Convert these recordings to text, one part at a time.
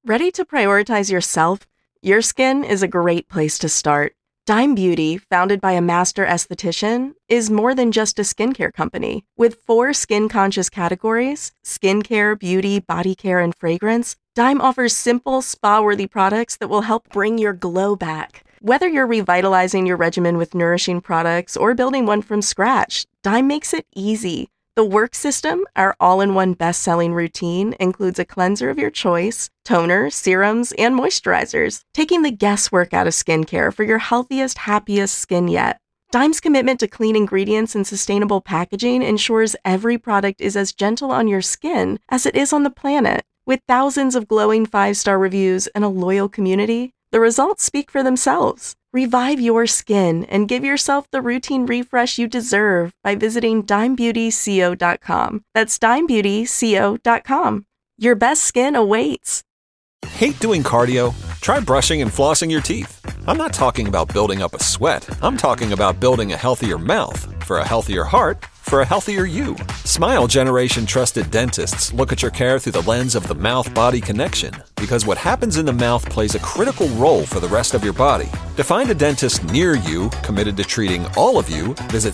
Ready to prioritize yourself? Your skin is a great place to start. Dime Beauty, founded by a master esthetician, is more than just a skincare company. With 4 skin-conscious categories, skincare, beauty, body care, and fragrance, Dime offers simple, spa-worthy products that will help bring your glow back. Whether you're revitalizing your regimen with nourishing products or building one from scratch, Dime makes it easy. The Work System, our all-in-one best-selling routine, includes a cleanser of your choice, toner, serums, and moisturizers, taking the guesswork out of skincare for your healthiest, happiest skin yet. Dime's commitment to clean ingredients and sustainable packaging ensures every product is as gentle on your skin as it is on the planet. With thousands of glowing 5-star reviews and a loyal community, the results speak for themselves. Revive your skin and give yourself the routine refresh you deserve by visiting DimeBeautyCO.com. That's DimeBeautyCO.com. Your best skin awaits. Hate doing cardio? Try brushing and flossing your teeth. I'm not talking about building up a sweat. I'm talking about building a healthier mouth for a healthier heart for a healthier you. Smile Generation trusted dentists look at your care through the lens of the mouth-body connection, because what happens in the mouth plays a critical role for the rest of your body. To find a dentist near you committed to treating all of you, visit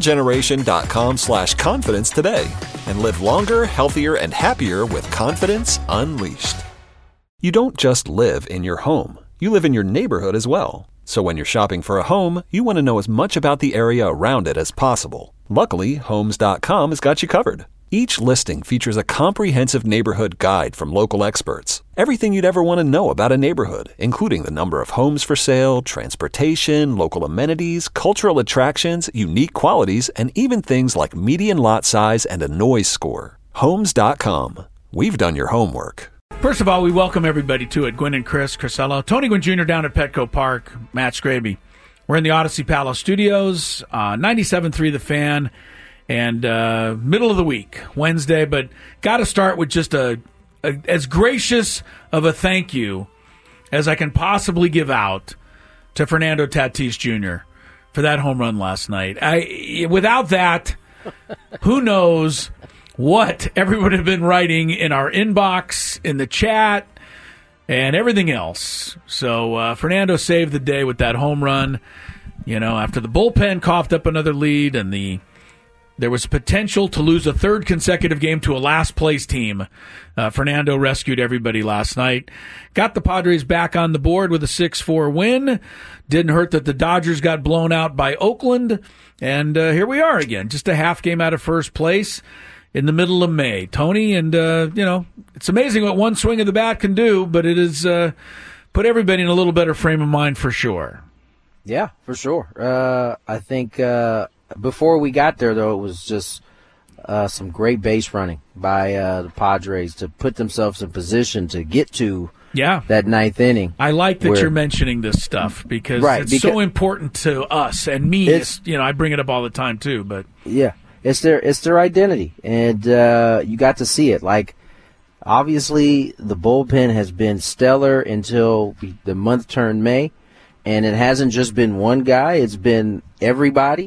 smilegeneration.com/confidence today and live longer, healthier, and happier with confidence unleashed. You don't just live in your home. You live in your neighborhood as well. So when you're shopping for a home, you want to know as much about the area around it as possible. Luckily, Homes.com has got you covered. Each listing features a comprehensive neighborhood guide from local experts. Everything you'd ever want to know about a neighborhood, including the number of homes for sale, transportation, local amenities, cultural attractions, unique qualities, and even things like median lot size and a noise score. Homes.com. We've done your homework. First of all, we welcome everybody to it. Gwen and Chris Crisello, Tony Gwynn Jr. down at Petco Park, Matt Scraby. We're in the Odyssey Palace Studios, 97.3 The Fan, and middle of the week, Wednesday. But got to start with just as gracious of a thank you as I can possibly give out to Fernando Tatis Jr. for that home run last night. Without that, who knows what everyone had been writing in our inbox, in the chat, and everything else. So Fernando saved the day with that home run. You know, after the bullpen coughed up another lead and there was potential to lose a third consecutive game to a last-place team, Fernando rescued everybody last night. Got the Padres back on the board with a 6-4 win. Didn't hurt that the Dodgers got blown out by Oakland. And here we are again, just a half game out of first place in the middle of May. Tony, and, it's amazing what one swing of the bat can do, but it has put everybody in a little better frame of mind for sure. Yeah, for sure. I think before we got there, though, it was just some great base running by the Padres to put themselves in position to get to that ninth inning. I like that you're mentioning this stuff because it's so important to us and me. I bring it up all the time, too. But yeah. It's their identity, and you got to see it. Like, obviously, the bullpen has been stellar until the month turned May, and it hasn't just been one guy. It's been everybody.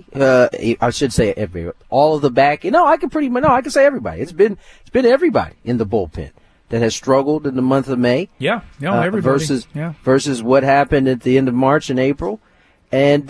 I should say all of the back. I can say everybody. It's been everybody in the bullpen that has struggled in the month of May. Yeah, everybody. Versus what happened at the end of March and April, and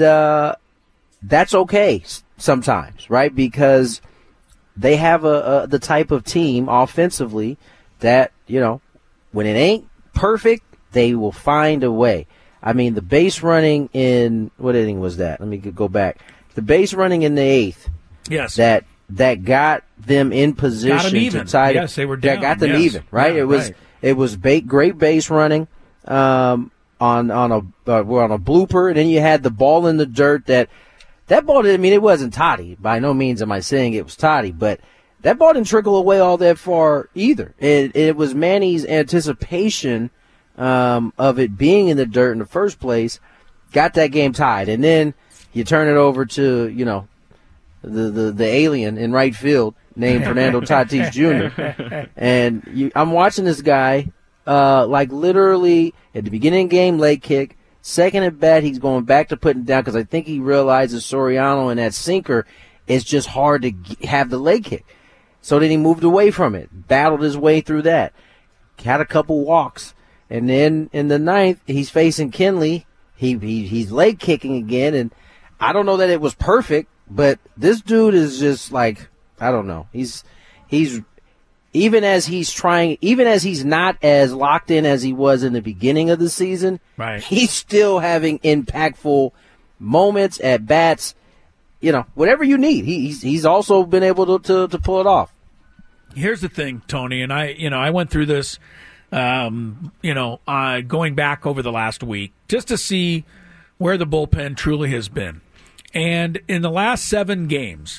that's okay. Sometimes, right? Because they have the type of team offensively that, when it ain't perfect, they will find a way. I mean, the base running in, what inning was that? Let me go back. The base running in the 8th. Yes. That got them in position. Got them even. Yes, they were down. That got them even, right? Yeah, it was great base running on a blooper, and then you had the ball in the dirt that ball it wasn't Toddy. By no means am I saying it was Toddy, but that ball didn't trickle away all that far either. It was Manny's anticipation of it being in the dirt in the first place, got that game tied. And then you turn it over to, the alien in right field named Fernando Tatis Jr. And I'm watching this guy, literally at the beginning of the game, late kick. Second at bat, he's going back to putting it down because I think he realizes Soriano and that sinker is just hard to have the leg kick. So then he moved away from it, battled his way through that, had a couple walks, And then in the 9th, he's facing Kenley. He's leg kicking again, and I don't know that it was perfect, but this dude is just like, I don't know. He's even as he's not as locked in as he was in the beginning of the season, right. He's still having impactful moments, at bats, whatever you need. He's also been able to pull it off. Here's the thing, Tony, and I went through this, going back over the last week just to see where the bullpen truly has been. And in the last 7 games,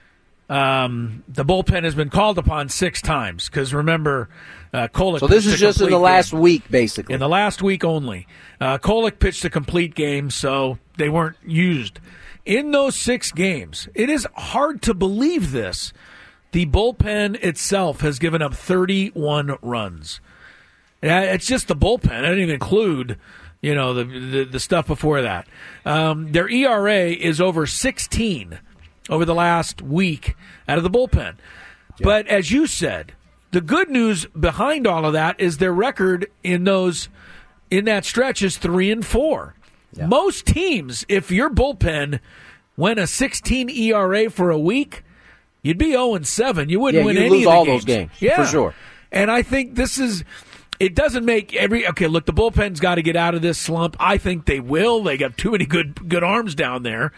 the bullpen has been called upon 6 times because, remember, Kolek. So this is just in the last week, basically. In the last week only. Kolek pitched a complete game, so they weren't used. In those 6 games, it is hard to believe this. The bullpen itself has given up 31 runs. It's just the bullpen. I didn't even include, the stuff before that. Their ERA is over 16 over the last week out of the bullpen. Yeah. But as you said, the good news behind all of that is their record in that stretch is 3-4. Yeah. Most teams, if your bullpen went a 16 ERA for a week, you'd be 0-7. You wouldn't win any of the games. You lose all those games, for sure. And I think it doesn't make look, the bullpen's got to get out of this slump. I think they will. They got too many good arms down there,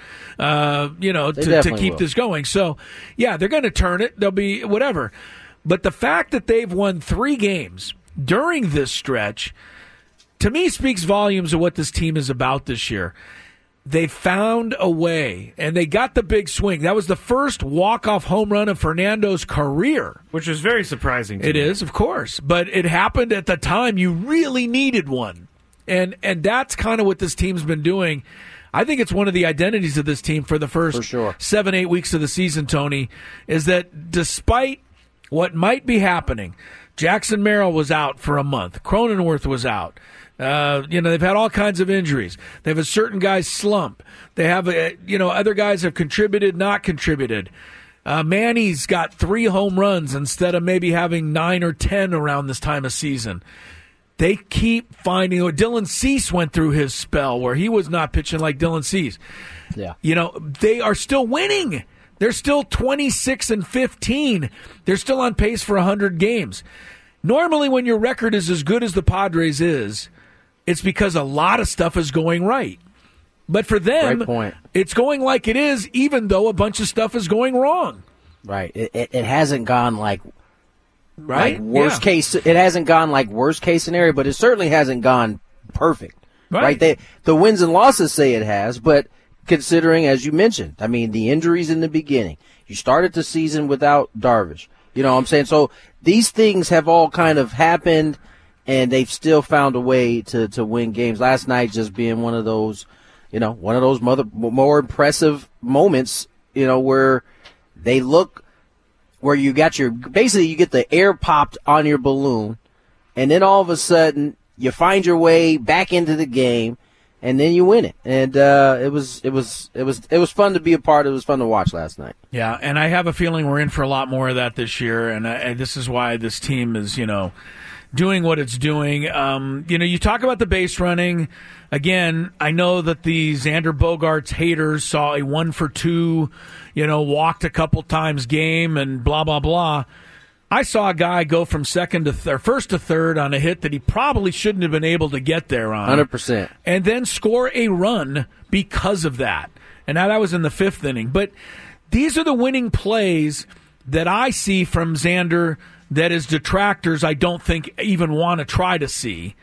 to keep this going. So, yeah, they're going to turn it. They'll be whatever. But the fact that they've won 3 games during this stretch, to me, speaks volumes of what this team is about this year. They found a way, and they got the big swing. That was the first walk-off home run of Fernando's career. Which was very surprising to me. It is, of course. But it happened at the time you really needed one. And that's kind of what this team's been doing. I think it's one of the identities of this team for the first 7-8 weeks of the season, Tony, is that despite what might be happening, Jackson Merrill was out for a month. Cronenworth was out. They've had all kinds of injuries. They have a certain guy slump. They have, other guys have contributed, not contributed. Manny's got 3 home runs instead of maybe having 9 or 10 around this time of season. They keep finding. Dylan Cease went through his spell where he was not pitching like Dylan Cease. Yeah. They are still winning. They're still 26-15. They're still on pace for 100 games. Normally, when your record is as good as the Padres is, it's because a lot of stuff is going right. But for them, it's going like it is, even though a bunch of stuff is going wrong. Right. It hasn't gone like worst case. It hasn't gone like worst case scenario, but it certainly hasn't gone perfect. Right. The wins and losses say it has, but considering, as you mentioned, the injuries in the beginning, you started the season without Darvish. You know what I'm saying? So these things have all kind of happened, and they've still found a way to win games. Last night just being one of those more impressive moments, where they look, where you get the air popped on your balloon, and then all of a sudden you find your way back into the game, and then you win it. And it was fun to be a part of. It was fun to watch last night. Yeah, and I have a feeling we're in for a lot more of that this year, and this is why this team is, doing what it's doing. You talk about the base running. Again, I know that the Xander Bogaerts haters saw a 1-for-2, walked a couple times game and blah, blah, blah. I saw a guy go from first to third on a hit that he probably shouldn't have been able to get there on. 100%. And then score a run because of that. And now that was in the 5th inning. But these are the winning plays that I see from Xander that his detractors I don't think even want to try to see.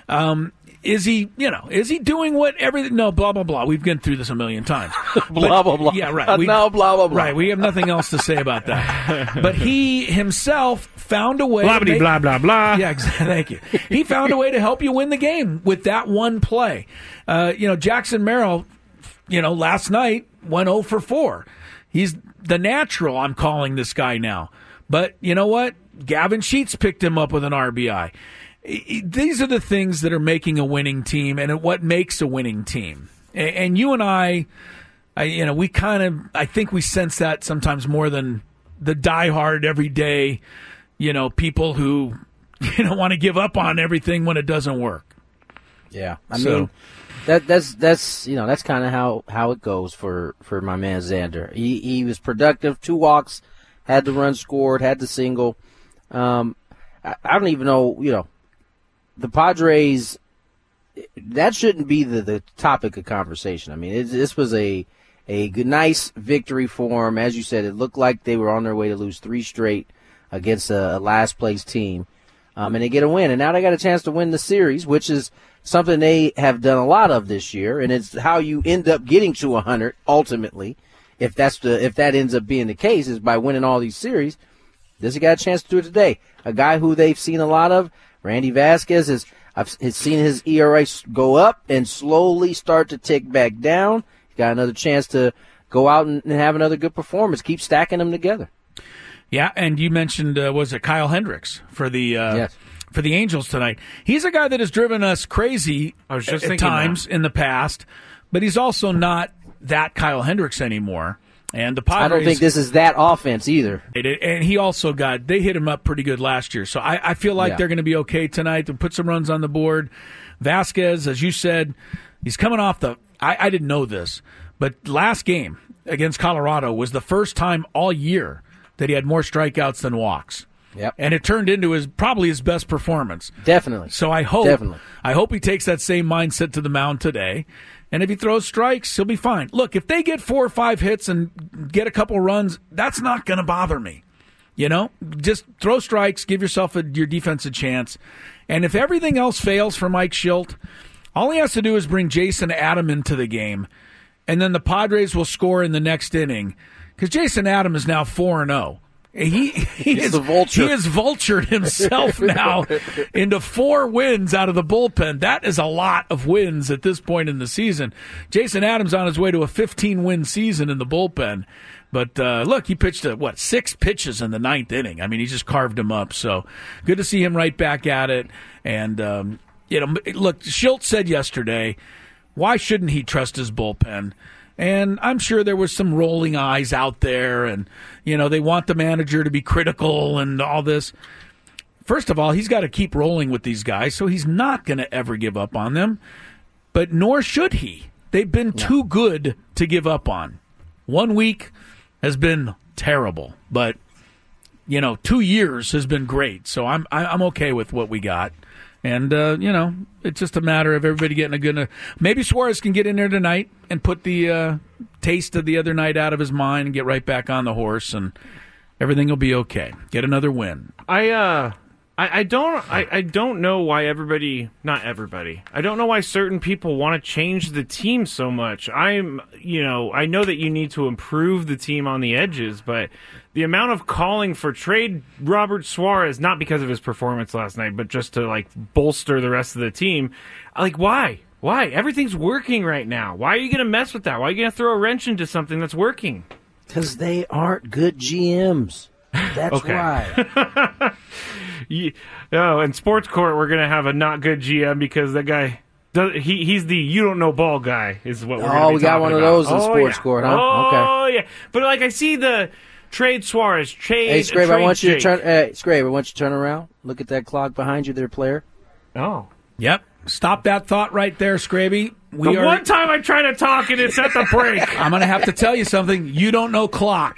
Is he doing what everything? No, blah, blah, blah. We've been through this a million times. Blah, blah, blah. Yeah, right. Blah, blah, blah. Right, we have nothing else to say about that. But he himself found a way. Blah, blah, blah, blah. Yeah, exactly. Thank you. He found a way to help you win the game with that one play. Jackson Merrill, last night went 0 for 4. He's the natural, I'm calling this guy now. But you know what? Gavin Sheets picked him up with an RBI. These are the things that are making a winning team and what makes a winning team. And you and I think we sense that sometimes more than the diehard everyday, people who you don't want to give up on everything when it doesn't work. Yeah, I mean, that's you know, that's kind of how it goes for my man Xander. He was productive, 2 walks, had the run scored, had the single. I don't even know, you know, the Padres. That shouldn't be the topic of conversation. I mean, this was a good, nice victory for them. As you said, it looked like they were on their way to lose 3 straight against a last-place team. And they get a win. And now they got a chance to win the series, which is something they have done a lot of this year. And it's how you end up getting to 100 ultimately, if that ends up being the case, is by winning all these series. This got a chance to do it today. A guy who they've seen a lot of, Randy Vasquez, I've seen his ERA go up and slowly start to tick back down. He's got another chance to go out and have another good performance. Keep stacking them together. Yeah, and you mentioned, was it Kyle Hendricks for the Yes. for the Angels tonight? He's a guy that has driven us crazy at times in the past, but he's also not that Kyle Hendricks anymore. And the Padres, I don't think this is that offense either. And he also they hit him up pretty good last year. So I feel like they're going to be okay tonight. They'll put some runs on the board. Vasquez, as you said, he's coming off I didn't know this, but last game against Colorado was the first time all year that he had more strikeouts than walks. Yep. And it turned into probably his best performance. Definitely. So I hope he takes that same mindset to the mound today. And if he throws strikes, he'll be fine. Look, if they get 4 or 5 hits and get a couple runs, that's not going to bother me. You know, just throw strikes, give yourself your defense a chance. And if everything else fails for Mike Schilt, all he has to do is bring Jason Adam into the game, and then the Padres will score in the next inning. Because Jason Adam is now 4-0. He's the vulture. He has vultured himself now into 4 wins out of the bullpen. That is a lot of wins at this point in the season. Jason Adams on his way to a 15-win season in the bullpen. But look, he pitched 6 pitches in the 9th inning. I mean, he just carved him up. So good to see him right back at it. And look, Schilt said yesterday, why shouldn't he trust his bullpen? And I'm sure there was some rolling eyes out there, and, you know, they want the manager to be critical and all this. First of all, he's got to keep rolling with these guys, so he's not going to ever give up on them. But nor should he. They've been too good to give up on. 1 week has been terrible, but, 2 years has been great. So I'm okay with what we got. And, it's just a matter of everybody getting a good... Maybe Suarez can get in there tonight and put the taste of the other night out of his mind and get right back on the horse, and everything will be okay. Get another win. I don't know why not everybody. I don't know why certain people want to change the team so much. I know that you need to improve the team on the edges, but the amount of calling for trade Robert Suarez, not because of his performance last night, but just to bolster the rest of the team, why? Why? Everything's working right now. Why are you going to mess with that? Why are you going to throw a wrench into something that's working? Because they aren't good GMs. That's why. In Sports Court, we're going to have a not good GM because that guy, he's the you don't know ball guy, is what we're going to be talking about. Oh, we got one of those in Sports Court, huh? Oh, yeah. But I see the trade Suarez, Hey, Scrape, I want you to turn around. Look at that clock behind you there, player. Oh. Yep. Stop that thought right there, Scraby. One time I try to talk and it's at the break. I'm going to have to tell you something. You don't know clock.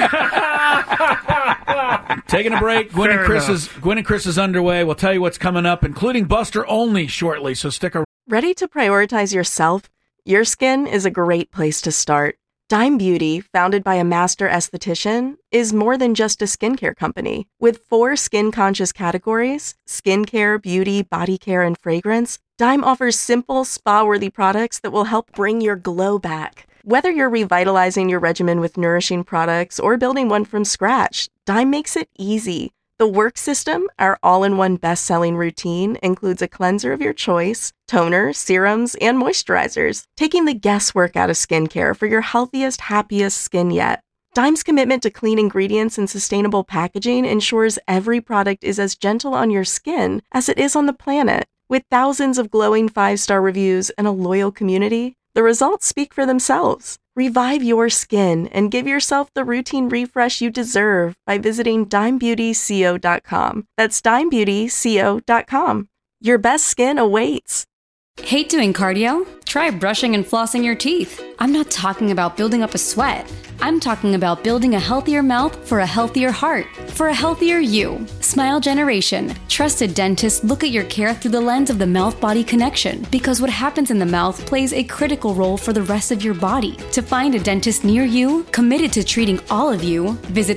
Taking a break. Gwen and Chris is underway. We'll tell you what's coming up, including Buster Olney shortly, so stick around. Ready to prioritize yourself? Your skin is a great place to start. Dime Beauty, founded by a master esthetician, is more than just a skincare company. With 4 skin-conscious categories, skincare, beauty, body care, and fragrance, Dime offers simple, spa-worthy products that will help bring your glow back. Whether you're revitalizing your regimen with nourishing products or building one from scratch, Dime makes it easy. The Work System, our all-in-one best-selling routine, includes a cleanser of your choice, toner, serums, and moisturizers, taking the guesswork out of skincare for your healthiest, happiest skin yet. Dime's commitment to clean ingredients and sustainable packaging ensures every product is as gentle on your skin as it is on the planet. With thousands of glowing 5-star reviews and a loyal community, the results speak for themselves. Revive your skin and give yourself the routine refresh you deserve by visiting DimeBeautyCO.com. That's DimeBeautyCO.com. Your best skin awaits. Hate doing cardio? Try brushing and flossing your teeth. I'm not talking about building up a sweat. I'm talking about building a healthier mouth for a healthier heart, for a healthier you. Smile Generation. Trusted dentists look at your care through the lens of the mouth-body connection, because what happens in the mouth plays a critical role for the rest of your body. To find a dentist near you, committed to treating all of you, visit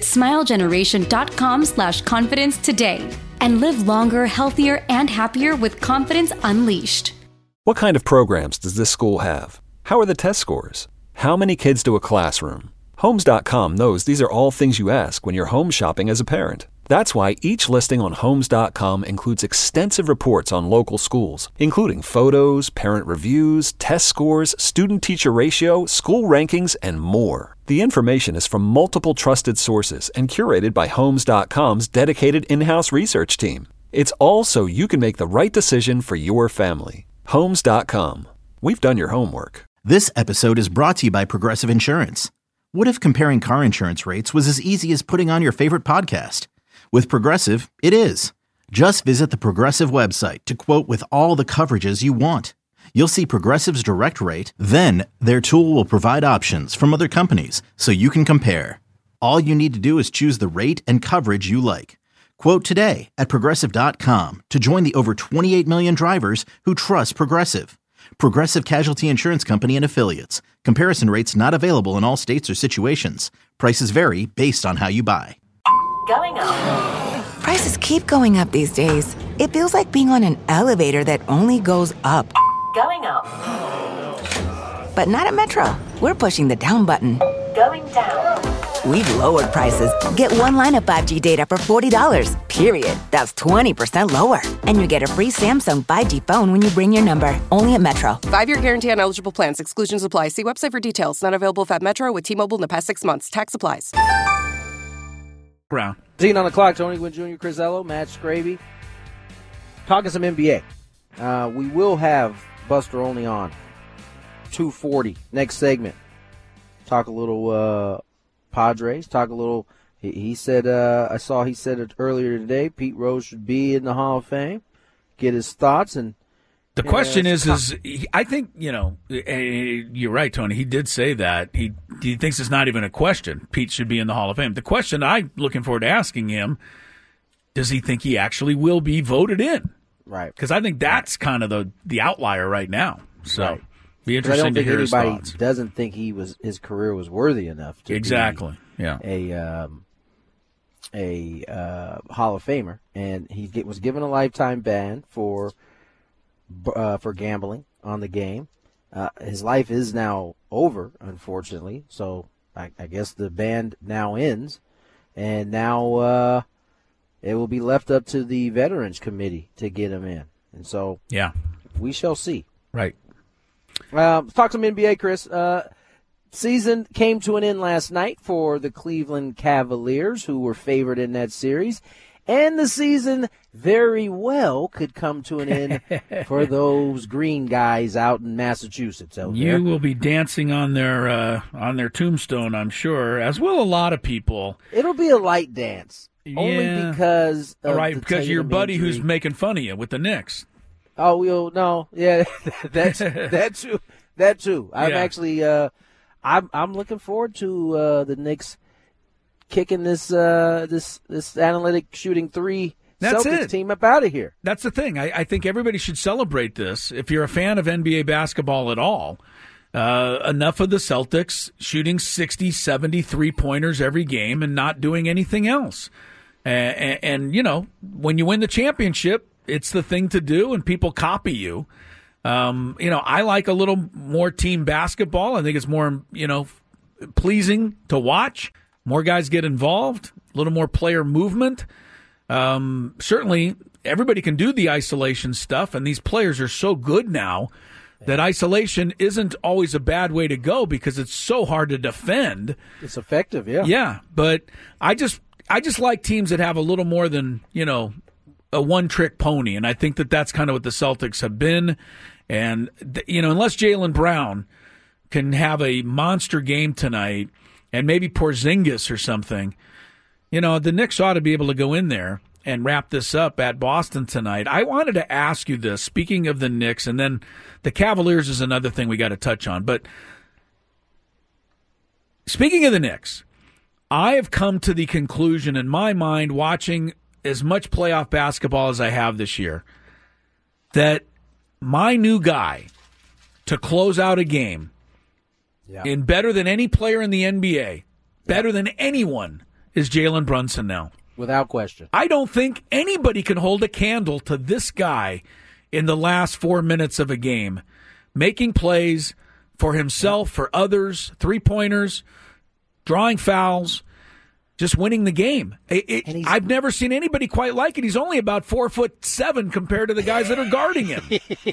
smilegeneration.com/confidence today. And live longer, healthier, and happier with confidence unleashed. What kind of programs does this school have? How are the test scores? How many kids do a classroom? Homes.com knows these are all things you ask when you're home shopping as a parent. That's why each listing on Homes.com includes extensive reports on local schools, including photos, parent reviews, test scores, student-teacher ratio, school rankings, and more. The information is from multiple trusted sources and curated by Homes.com's dedicated in-house research team. It's all so you can make the right decision for your family. Homes.com. We've done your homework. This episode is brought to you by Progressive Insurance. What if comparing car insurance rates was as easy as putting on your favorite podcast? With Progressive, it is. Just visit the Progressive website to quote with all the coverages you want. You'll see Progressive's direct rate, then their tool will provide options from other companies so you can compare. All you need to do is choose the rate and coverage you like. Quote today at Progressive.com to join the over 28 million drivers who trust Progressive. Progressive Casualty Insurance Company and Affiliates. Comparison rates not available in all states or situations. Prices vary based on how you buy. Going up. Prices keep going up these days. It feels like being on an elevator that only goes up. Going up. But not at Metro. We're pushing the down button. Going down. We've lowered prices. Get one line of 5G data for $40, period. That's 20% lower. And you get a free Samsung 5G phone when you bring your number. Only at Metro. 5-year guarantee on eligible plans. Exclusions apply. See website for details. Not available at Metro with T-Mobile in the past 6 months. Tax applies. Brown. 10 on the clock. Tony Gwynn Jr., Chris Ello, Matt Scraby. Talking some NBA. We will have Buster Olney on 2:40 next segment. Talk a little Padres. Talk a little. He said. I saw he said it earlier today. Pete Rose should be in the Hall of Fame. Get his thoughts and. The question is I think, you're right, Tony. He did say that. He thinks it's not even a question. Pete should be in the Hall of Fame. The question I'm looking forward to asking him, does he think he actually will be voted in? Right. Because I think that's kind of the outlier right now. So right. Be interesting to hear his thoughts. Anybody doesn't think his career was worthy enough to exactly. be a Hall of Famer, and he was given a lifetime ban for gambling on the game. His life is now over, unfortunately. So I guess the ban now ends, and now it will be left up to the Veterans Committee to get him in. And so we shall see. Right. Let's talk some NBA, Chris. Season came to an end last night for the Cleveland Cavaliers, who were favored in that series. And the season very well could come to an end for those green guys out in Massachusetts. You will be dancing on their tombstone, I'm sure, as will a lot of people. It'll be a light dance, only because of because your buddy injury. Who's making fun of you with the Knicks. Oh, no, yeah, that too. I'm actually, I'm looking forward to the Knicks kicking this analytic shooting three Celtics team up out of here. That's the thing. I think everybody should celebrate this. If you're a fan of NBA basketball at all, enough of the Celtics shooting 60, 70 3-pointers every game and not doing anything else. And when you win the championship, it's the thing to do, and people copy you. I like a little more team basketball. I think it's more, pleasing to watch. More guys get involved, a little more player movement. Certainly, everybody can do the isolation stuff, and these players are so good now that isolation isn't always a bad way to go because it's so hard to defend. It's effective, yeah. Yeah, but I just like teams that have a little more than, a one-trick pony, and I think that that's kind of what the Celtics have been. And, unless Jaylen Brown can have a monster game tonight, and maybe Porzingis or something, the Knicks ought to be able to go in there and wrap this up at Boston tonight. I wanted to ask you this, speaking of the Knicks, and then the Cavaliers is another thing we got to touch on. But speaking of the Knicks, I have come to the conclusion in my mind, watching as much playoff basketball as I have this year, that my new guy to close out a game in better than any player in the NBA, better than anyone, is Jalen Brunson now. Without question. I don't think anybody can hold a candle to this guy in the last 4 minutes of a game, making plays for himself, for others, three-pointers, drawing fouls, just winning the game. I've never seen anybody quite like it. He's only about 4'7" compared to the guys that are guarding him.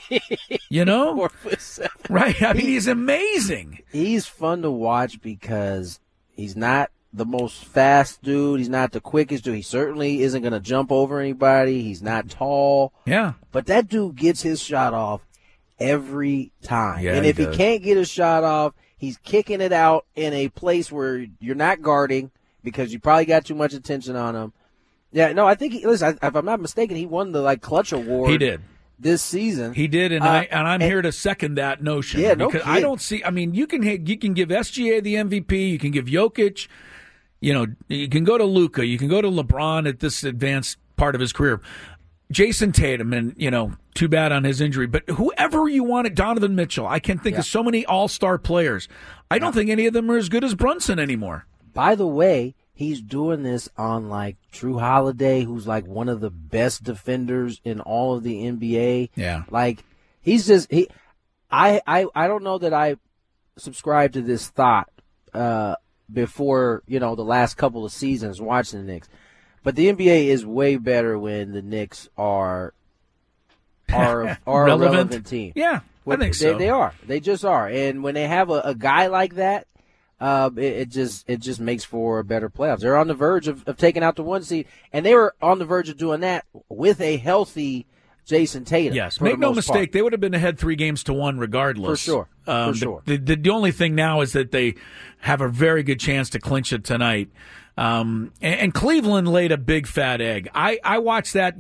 4'7". Right? I mean, he's amazing. He's fun to watch because he's not the most fast dude. He's not the quickest dude. He certainly isn't going to jump over anybody. He's not tall. Yeah. But that dude gets his shot off every time. Yeah, and if he does. can't get his shot off, he's kicking it out in a place where you're not guarding because you probably got too much attention on him. Yeah, no, I think, listen, if I'm not mistaken, he won the clutch award. He did. This season. He did, and I'm here to second that notion. Yeah, no because kidding. I don't see, I mean, you can give SGA the MVP, you can give Jokic, you can go to Luka, you can go to LeBron at this advanced part of his career. Jason Tatum, and, too bad on his injury. But whoever you want at Donovan Mitchell, I can think of so many all-star players. I don't think any of them are as good as Brunson anymore. By the way, he's doing this on Drew Holiday, who's one of the best defenders in all of the NBA. Yeah. He's just I don't know that I subscribe to this thought before, the last couple of seasons watching the Knicks. But the NBA is way better when the Knicks are a relevant team. Yeah, I think so. They are. They just are. And when they have a guy like that, it just makes for better playoffs. They're on the verge of taking out the 1 seed, and they were on the verge of doing that with a healthy Jason Tatum. Yes, make no mistake, they would have been ahead 3-1 regardless. For sure. The only thing now is that they have a very good chance to clinch it tonight. And Cleveland laid a big fat egg. I watched that,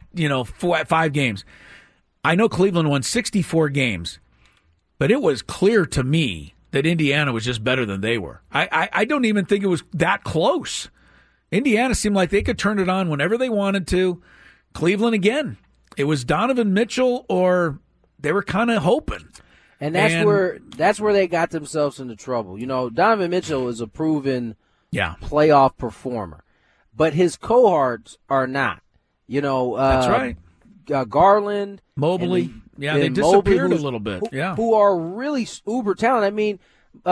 5 games. I know Cleveland won 64 games, but it was clear to me that Indiana was just better than they were. I don't even think it was that close. Indiana seemed like they could turn it on whenever they wanted to. Cleveland, again, it was Donovan Mitchell, or they were kind of hoping. And that's where they got themselves into trouble. Donovan Mitchell is a proven playoff performer, but his cohorts are not. That's right. Garland, Mobley, they disappeared Mobley, a little bit. Who are really uber talented. I mean,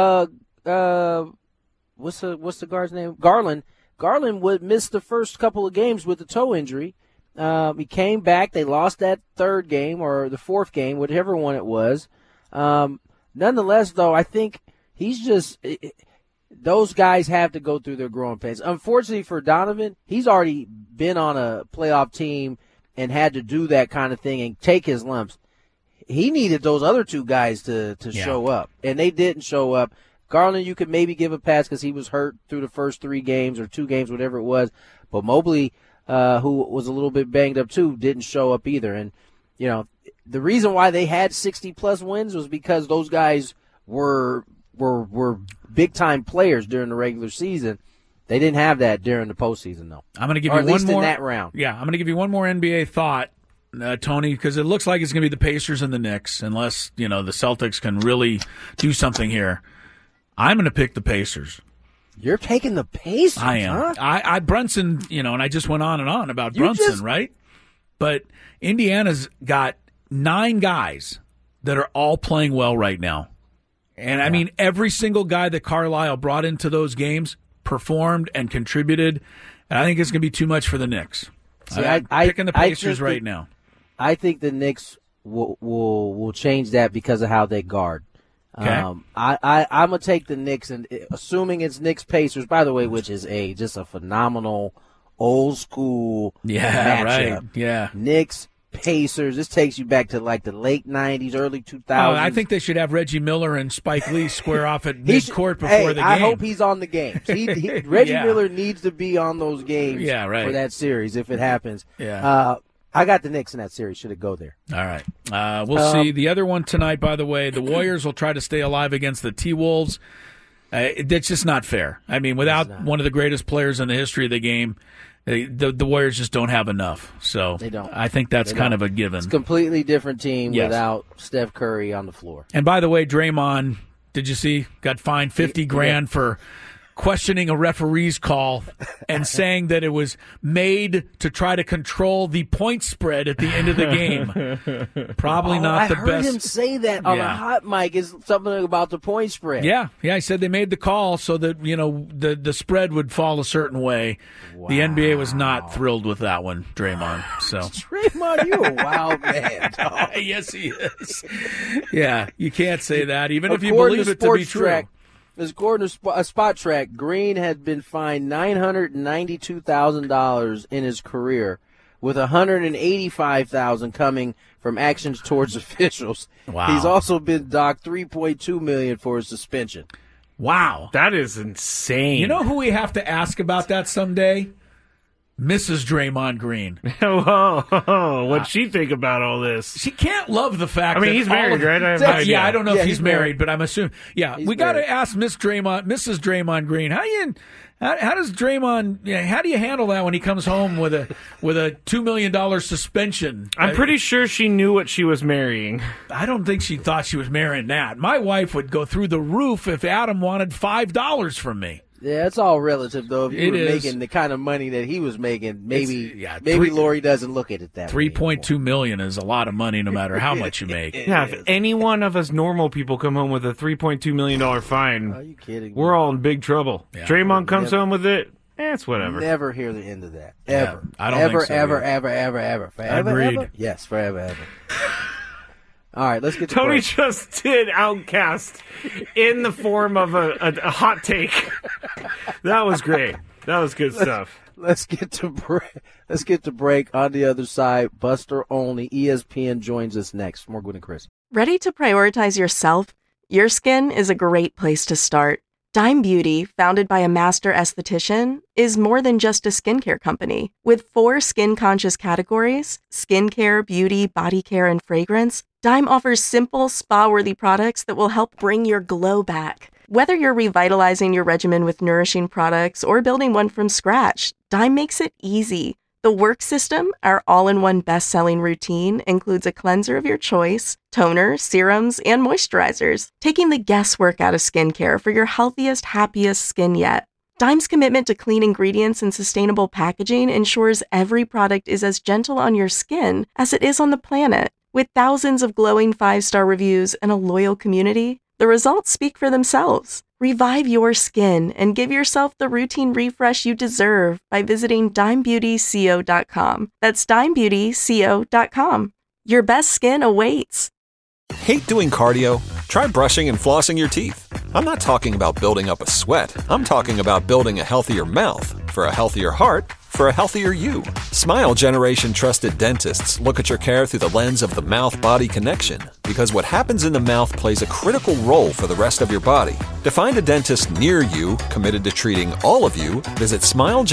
what's the guard's name? Garland would miss the first couple of games with the toe injury. He came back. They lost that third game or the fourth game, whichever one it was. Nonetheless, though, I think he's just those guys have to go through their growing pains. Unfortunately for Donovan, he's already been on a playoff team and had to do that kind of thing and take his lumps. He needed those other two guys to show up, and they didn't show up. Garland, you could maybe give a pass because he was hurt through the first 3 games or 2 games, whatever it was. But Mobley, who was a little bit banged up too, didn't show up either. And, the reason why they had 60-plus wins was because those guys were big-time players during the regular season. They didn't have that during the postseason, though. I'm going to give or you at least one more in that round. Yeah, I'm going to give you one more NBA thought, Tony, because it looks like it's going to be the Pacers and the Knicks, unless the Celtics can really do something here. I'm going to pick the Pacers. You're taking the Pacers, I am. Huh? I Brunson, and I just went on and on about Brunson, right? But Indiana's got 9 guys that are all playing well right now. And, I mean, every single guy that Carlisle brought into those games performed and contributed. And I think it's going to be too much for the Knicks. See, I'm picking the Pacers right now. I think the Knicks will change that because of how they guard. Okay. I'm going to take the Knicks, and assuming it's Knicks-Pacers, by the way, which is just a phenomenal old-school matchup. Right. Yeah. Knicks, Pacers. This takes you back to like the late 90s, early 2000s. Oh, I think they should have Reggie Miller and Spike Lee square off at midcourt before the game. I hope he's on the games. Reggie Miller needs to be on those games for that series if it happens. Yeah. I got the Knicks in that series. Should it go there? All right. We'll see. The other one tonight, by the way, the Warriors will try to stay alive against the T-Wolves. That's just not fair. I mean, without one of the greatest players in the history of the game, the Warriors just don't have enough. So they don't. I think that's kind of a given. It's a completely different team without Steph Curry on the floor. And by the way, Draymond, did you see, got fined $50,000 for questioning a referee's call and saying that it was made to try to control the point spread at the end of the game. Probably not the best. I heard him say that on a hot mic. Is something about the point spread. Yeah, he said they made the call so that, the spread would fall a certain way. Wow. The NBA was not thrilled with that one, Draymond. So Draymond, you a wild man, dog. Yes, he is. Yeah, you can't say that, even if you believe it to be true. According to Spot Track, Green had been fined $992,000 in his career, with $185,000 coming from actions towards officials. Wow. He's also been docked $3.2 million for his suspension. Wow. That is insane. You know who we have to ask about that someday? Mrs. Draymond Green. What'd she think about all this? She can't love the fact that he's married, right? I don't know if he's married, but I'm assuming. Yeah, we got to ask Mrs. Draymond Green. How does Draymond? How do you handle that when he comes home with a $2 million suspension? I'm pretty sure she knew what she was marrying. I don't think she thought she was marrying that. My wife would go through the roof if Adam wanted $5 from me. Yeah, it's all relative, though. If you were making the kind of money that he was making, maybe Lori doesn't look at it that way. $3.2 million is a lot of money, no matter how much you make. Yeah, if any one of us normal people come home with a $3.2 million fine, are you kidding me? We're all in big trouble. Yeah. Draymond comes home with it, it's whatever. Never hear the end of that. Ever. Yeah, I don't think so. Ever. Forever, Agreed. ever? Yes, forever, ever. All right, let's get to Tony break. just did Outcast in the form of a hot take. That was great. That was good stuff. Let's get to break. Let's get to break. On the other side, Buster Olney, ESPN, joins us next. More Gwen and Chris. Ready to prioritize yourself? Your skin is a great place to start. Dime Beauty, founded by a master esthetician, is more than just a skincare company. With 4 skin-conscious categories, skincare, beauty, body care, and fragrance, Dime offers simple, spa-worthy products that will help bring your glow back. Whether you're revitalizing your regimen with nourishing products or building one from scratch, Dime makes it easy. The Work System, our all-in-one best-selling routine, includes a cleanser of your choice, toner, serums, and moisturizers, taking the guesswork out of skincare for your healthiest, happiest skin yet. Dime's commitment to clean ingredients and sustainable packaging ensures every product is as gentle on your skin as it is on the planet. With thousands of glowing 5-star reviews and a loyal community, the results speak for themselves. Revive your skin and give yourself the routine refresh you deserve by visiting DimeBeautyCO.com. That's DimeBeautyCO.com. Your best skin awaits. Hate doing cardio? Try brushing and flossing your teeth. I'm not talking about building up a sweat. I'm talking about building a healthier mouth. For a healthier heart, for a healthier you. Smile Generation trusted dentists look at your care through the lens of the mouth-body connection, because what happens in the mouth plays a critical role for the rest of your body. To find a dentist near you committed to treating all of you, visit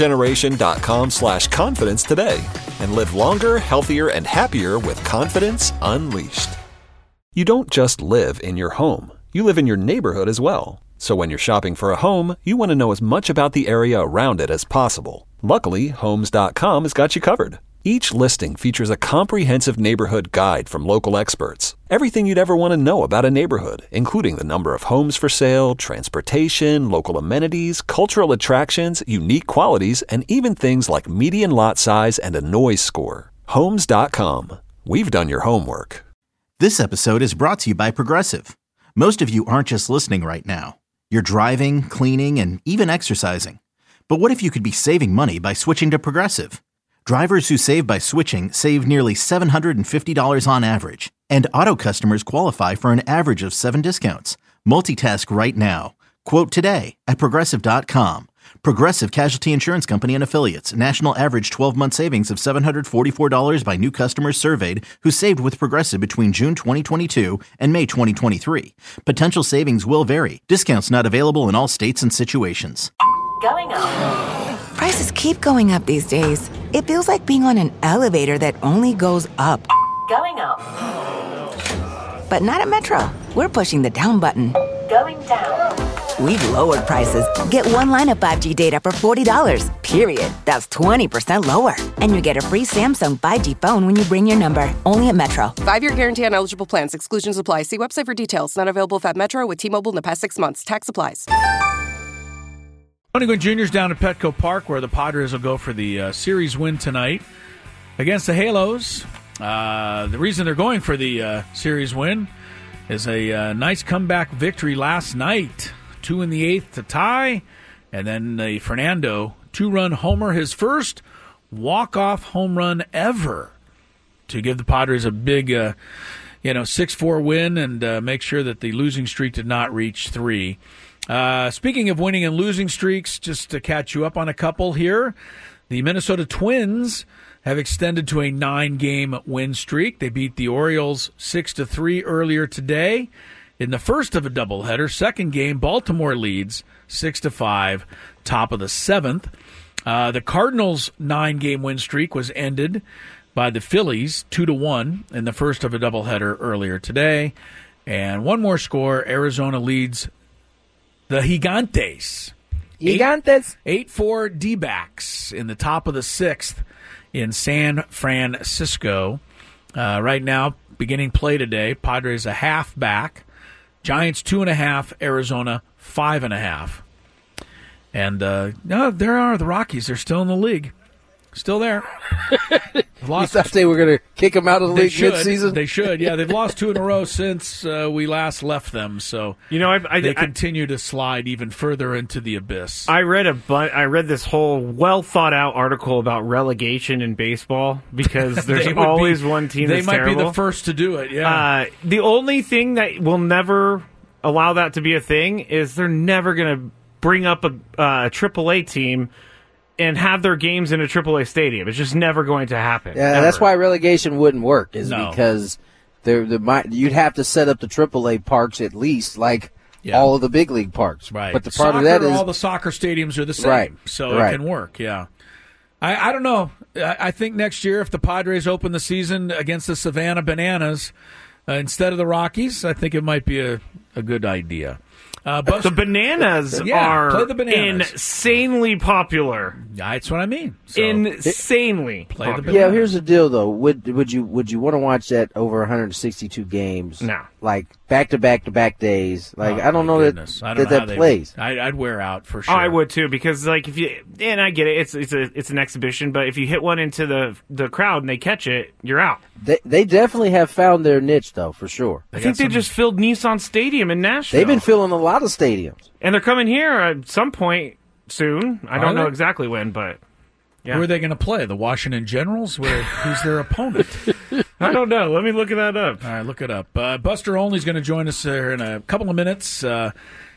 smilegeneration.com/confidence today and live longer, healthier, and happier with confidence unleashed. You don't just live in your home. You live in your neighborhood as well. So when you're shopping for a home, you want to know as much about the area around it as possible. Luckily, Homes.com has got you covered. Each listing features a comprehensive neighborhood guide from local experts. Everything you'd ever want to know about a neighborhood, including the number of homes for sale, transportation, local amenities, cultural attractions, unique qualities, and even things like median lot size and a noise score. Homes.com. We've done your homework. This episode is brought to you by Progressive. Most of you aren't just listening right now. You're driving, cleaning, and even exercising. But what if you could be saving money by switching to Progressive? Drivers who save by switching save nearly $750 on average. And auto customers qualify for an average of 7 discounts. Multitask right now. Quote today at Progressive.com. Progressive Casualty Insurance Company and Affiliates. National average 12-month savings of $744 by new customers surveyed who saved with Progressive between June 2022 and May 2023. Potential savings will vary. Discounts not available in all states and situations. Going up. Prices keep going up these days. It feels like being on an elevator that only goes up. Going up. But not at Metro. We're pushing the down button. Going down. We've lowered prices. Get one line of 5G data for $40, period. That's 20% lower. And you get a free Samsung 5G phone when you bring your number. Only at Metro. 5-year guarantee on eligible plans. Exclusions apply. See website for details. Not available at Metro with T-Mobile in the past 6 months. Tax applies. Tony Gwynn Jr.'s down at Petco Park, where the Padres will go for the series win tonight against the Halos. The reason they're going for the series win is a nice comeback victory last night. 2 in the 8th to tie, and then the Fernando 2-run homer, his first walk-off home run ever, to give the Padres a big 6-4 win and make sure that the losing streak did not reach 3. Speaking of winning and losing streaks, just to catch you up on a couple here, the Minnesota Twins have extended to a 9-game win streak. They beat the Orioles 6-3 earlier today in the first of a doubleheader. Second game, Baltimore leads 6-5, top of the 7th. The Cardinals' 9-game win streak was ended by the Phillies 2-1 in the first of a doubleheader earlier today. And one more score, Arizona leads the Gigantes. 8-4 D-backs in the top of the 6th in San Francisco. Right now, beginning play today, Padres a half back. Giants 2.5, Arizona 5.5. And there are the Rockies. They're still in the league. Still there. You thought they were going to kick them out of the league mid-season? They should, yeah. They've lost 2 in a row since we last left them. So they continue to slide even further into the abyss. I read this whole well-thought-out article about relegation in baseball because there's always one team that's terrible. They might be the first to do it, yeah. The only thing that will never allow that to be a thing is they're never going to bring up a AAA team and have their games in a AAA stadium. It's just never going to happen. Yeah, ever. That's why relegation wouldn't work, because you'd have to set up the AAA parks at least, like all of the big league parks. Right. But the part of that is all the soccer stadiums are the same, right. So it can work. Yeah. I don't know. I think next year, if the Padres open the season against the Savannah Bananas instead of the Rockies, I think it might be a good idea. The Bananas are insanely popular. That's what I mean. So, insanely popular. Yeah, here's the deal, though. Would you want to watch that over 162 games? No. Like back-to-back days. Like I don't know that plays. I'd wear out for sure. Oh, I would too, because like and I get it, it's an exhibition, but if you hit one into the crowd and they catch it, you're out. They definitely have found their niche, though, for sure. I think they just filled Nissan Stadium in Nashville. They've been filling a lot of stadiums. And they're coming here at some point soon. I don't know exactly when, but yeah. Who are they going to play? The Washington Generals? Who's their opponent? I don't know. Let me look that up. All right, look it up. Buster Olney's going to join us here in a couple of minutes. The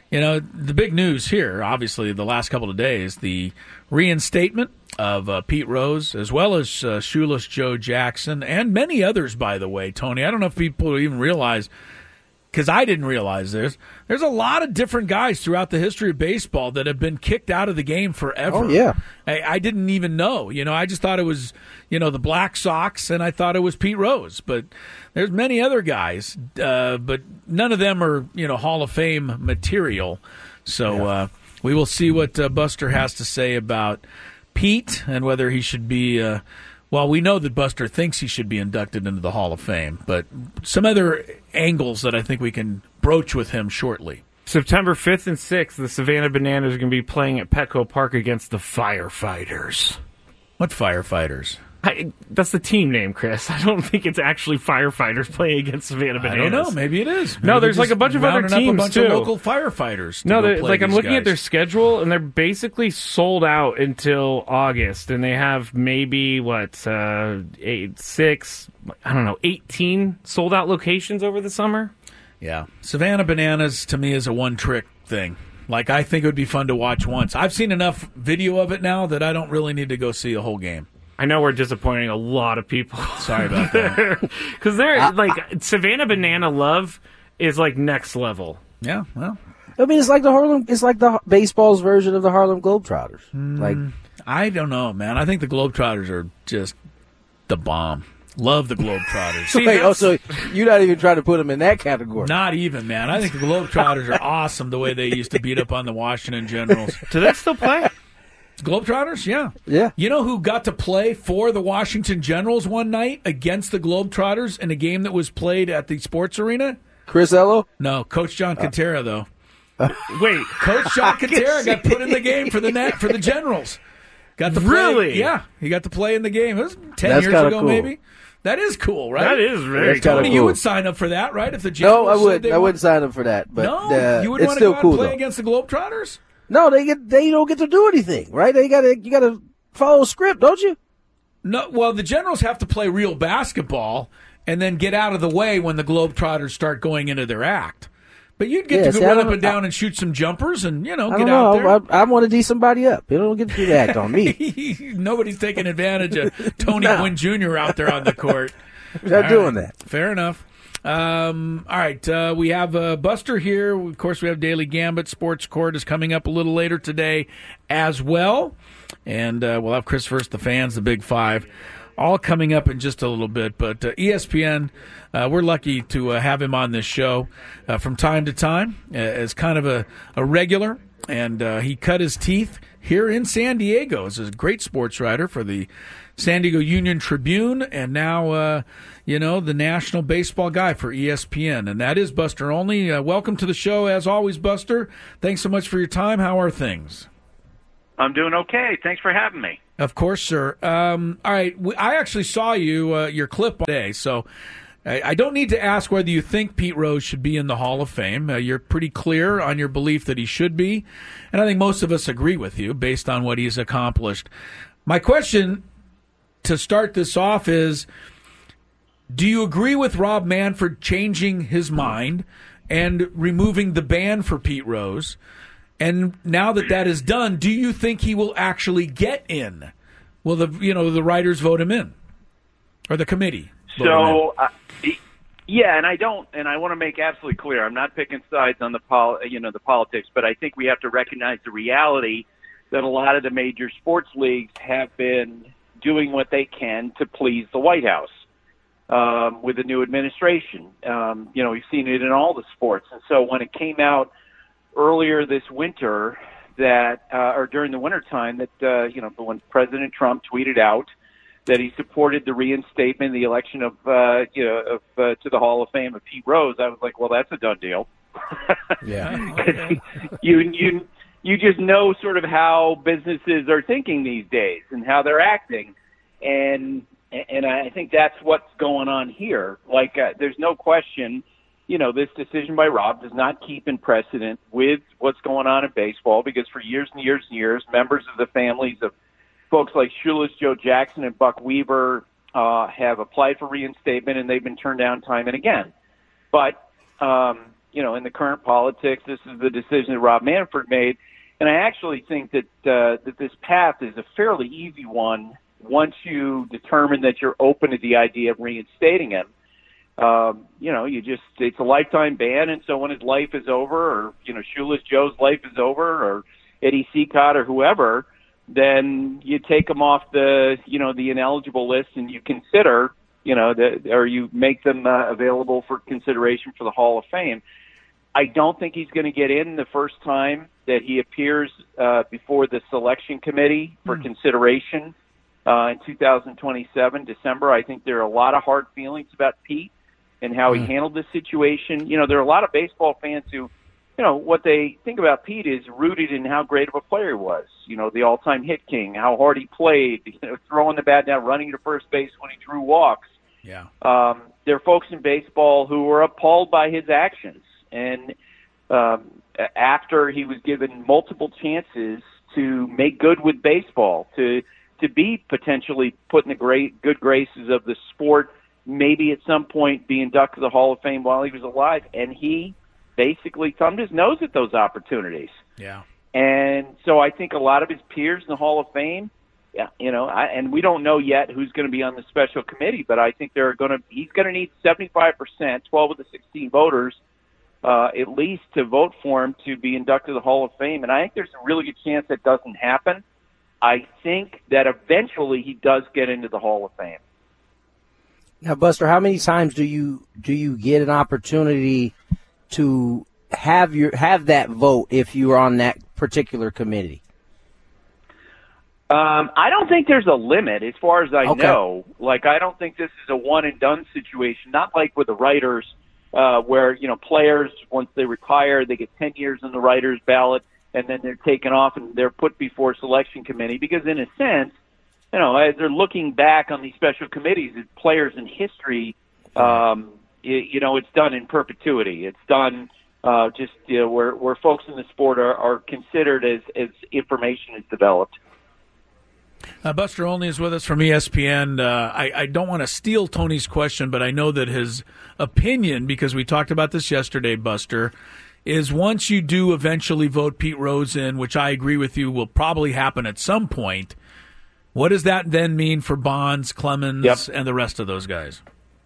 big news here, obviously, the last couple of days, the reinstatement of Pete Rose, as well as Shoeless Joe Jackson, and many others, by the way, Tony. I don't know if people even realize, because I didn't realize this, there's a lot of different guys throughout the history of baseball that have been kicked out of the game forever. Oh, yeah. I didn't even know. I just thought it was, the Black Sox, and I thought it was Pete Rose. But there's many other guys, but none of them are, Hall of Fame material. So we will see what Buster has to say about Pete and whether he should be we know that Buster thinks he should be inducted into the Hall of Fame, but some other angles that I think we can broach with him shortly. September 5th and 6th, the Savannah Bananas are going to be playing at Petco Park against the Firefighters. What Firefighters? That's the team name, Chris. I don't think it's actually firefighters playing against Savannah Bananas. I don't know. Maybe it is. Maybe no, there's like a bunch of other teams, a bunch too. Of local firefighters. No, I'm looking at their schedule, and they're basically sold out until August, and they have maybe, 18 sold-out locations over the summer? Yeah. Savannah Bananas, to me, is a one-trick thing. Like, I think it would be fun to watch once. I've seen enough video of it now that I don't really need to go see a whole game. I know we're disappointing a lot of people. Sorry about that. Because they're like Savannah Banana Love is like next level. Yeah, well, I mean, it's like the baseball's version of the Harlem Globetrotters. Like, I don't know, man. I think the Globetrotters are just the bomb. Love the Globetrotters. so you're not even trying to put them in that category? Not even, man. I think the Globetrotters are awesome the way they used to beat up on the Washington Generals. Do they still play? Globetrotters, yeah. Yeah. You know who got to play for the Washington Generals one night against the Globetrotters in a game that was played at the sports arena? Chris Ello? No, Coach John Quintero, though. Wait, Coach John Quintero got put in the game for the Generals. Got to play, really? Yeah, he got to play in the game. It was 10 That's years ago, cool. maybe. That is cool, right? That is very cool. Tony, you would sign up for that, right? If the Generals No, I said would. they I wouldn't sign up for that. But No, you would it's want to still go out cool and play though. against the Globetrotters? No, they don't get to do anything, right? You gotta follow a script, don't you? No. Well, the Generals have to play real basketball and then get out of the way when the Globetrotters start going into their act. But you'd get to go run up and down and shoot some jumpers and, get out there. I want to D somebody up. You don't get to do the act on me. Nobody's taking advantage of Tony Gwynn Jr. out there on the court. We're not doing that. Fair enough. All right. We have Buster here. Of course, we have Daily Gambit. Sports Court is coming up a little later today as well. And we'll have Chris First, the fans, the Big Five, all coming up in just a little bit. But ESPN, we're lucky to have him on this show from time to time as kind of a regular. And he cut his teeth here in San Diego as a great sports writer for the San Diego Union Tribune, and now, the national baseball guy for ESPN. And that is Buster Olney. Welcome to the show, as always, Buster. Thanks so much for your time. How are things? I'm doing okay. Thanks for having me. Of course, sir. All right. I actually saw your clip today, so I don't need to ask whether you think Pete Rose should be in the Hall of Fame. You're pretty clear on your belief that he should be, and I think most of us agree with you based on what he's accomplished. My question to start this off is, do you agree with Rob Manfred changing his mind and removing the ban for Pete Rose? And now that is done, do you think he will actually get in? Will the writers vote him in, or the committee? So, yeah, and I want to make absolutely clear, I'm not picking sides on the politics, but I think we have to recognize the reality that a lot of the major sports leagues have been doing what they can to please the White House with the new administration. We've seen it in all the sports. And so when it came out earlier this winter or during the wintertime when President Trump tweeted out that he supported the reinstatement, the election of to the Hall of Fame of Pete Rose, I was like, well, that's a done deal. Yeah. You just know sort of how businesses are thinking these days and how they're acting, and I think that's what's going on here. Like, there's no question, this decision by Rob does not keep in precedent with what's going on in baseball, because for years and years and years, members of the families of folks like Shoeless Joe Jackson and Buck Weaver have applied for reinstatement, and they've been turned down time and again. But in the current politics, this is the decision that Rob Manfred made. And I actually think that that this path is a fairly easy one once you determine that you're open to the idea of reinstating him. It's a lifetime ban, and so when his life is over, or, Shoeless Joe's life is over, or Eddie Seacott or whoever, then you take him off the ineligible list, and you consider, or you make them available for consideration for the Hall of Fame. I don't think he's going to get in the first time that he appears before the selection committee for consideration in 2027, December. I think there are a lot of hard feelings about Pete and how he handled this situation. There are a lot of baseball fans who, what they think about Pete is rooted in how great of a player he was. The all-time hit king, how hard he played, throwing the bat down, running to first base when he drew walks. Yeah. There are folks in baseball who were appalled by his actions. And after he was given multiple chances to make good with baseball, to be potentially put in the good graces of the sport, maybe at some point be inducted to the Hall of Fame while he was alive, and he basically thumbed his nose at those opportunities. Yeah. And so I think a lot of his peers in the Hall of Fame, and we don't know yet who's going to be on the special committee, but I think he's going to need 75%, 12 of the 16 voters, at least, to vote for him to be inducted to the Hall of Fame. And I think there's a really good chance that doesn't happen. I think that eventually he does get into the Hall of Fame. Now, Buster, how many times do you get an opportunity to have that vote if you're on that particular committee? I don't think there's a limit as far as I know. Like, I don't think this is a one-and-done situation, not like with the writers where, players, once they retire, they get 10 years on the writers' ballot, and then they're taken off and they're put before selection committee. Because in a sense, as they're looking back on these special committees, as players in history, it's done in perpetuity. It's done where folks in the sport are considered as information is developed. Buster Olney is with us from ESPN. I don't want to steal Tony's question, but I know that his opinion, because we talked about this yesterday, Buster, is once you do eventually vote Pete Rose in, which I agree with you will probably happen at some point, what does that then mean for Bonds, Clemens, and the rest of those guys?